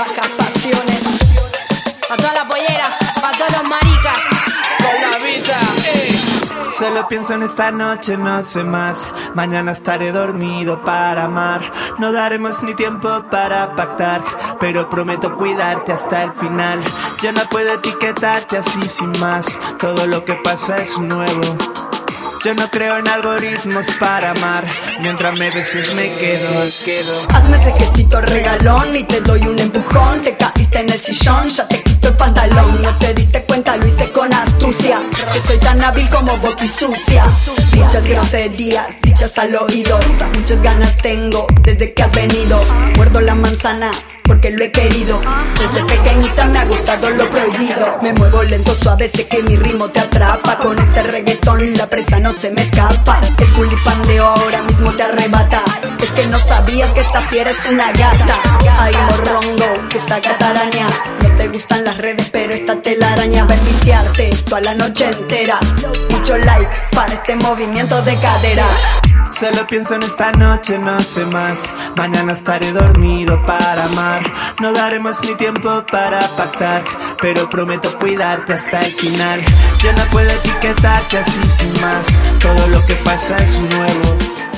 bajas pasiones. Pa' todas las polleras, pa' todos los maricas. Con la vida, Solo pienso en esta noche, no sé más. Mañana estaré dormido para amar. No daremos ni tiempo para pactar, pero prometo cuidarte hasta el final. Ya no puedo etiquetarte así sin más. Todo lo que pasa es nuevo. Yo no creo en algoritmos para amar. Mientras me beses me quedo. Hazme ese gestito regalón y te doy un empujón. Te caíste en el sillón, ya te quito el pantalón. No te diste cuenta, lo hice con astucia, que soy tan hábil como boqui sucia. Muchas groserías dichas al oído, muchas ganas tengo desde que has venido. Muerdo la manzana porque lo he querido. Desde pequeñita me ha gustado lo prohibido. Me muevo lento, suave, sé que mi ritmo te atrapa. Con este reggaetón la presa no se me escapa. El culipandeo ahora mismo te arrebata. Es que no sabías que esta fiera es una gata. Ay, morrongo, que esta gata araña. No te gustan las redes, pero esta telaraña va a enviciarte toda la noche entera. Mucho like para este movimiento de cadera. Solo pienso en esta noche, no sé más. Mañana estaré dormido para amar. No daremos ni tiempo para pactar, pero prometo cuidarte hasta el final. Yo no puedo etiquetarte así sin más. Todo lo que pasa es nuevo.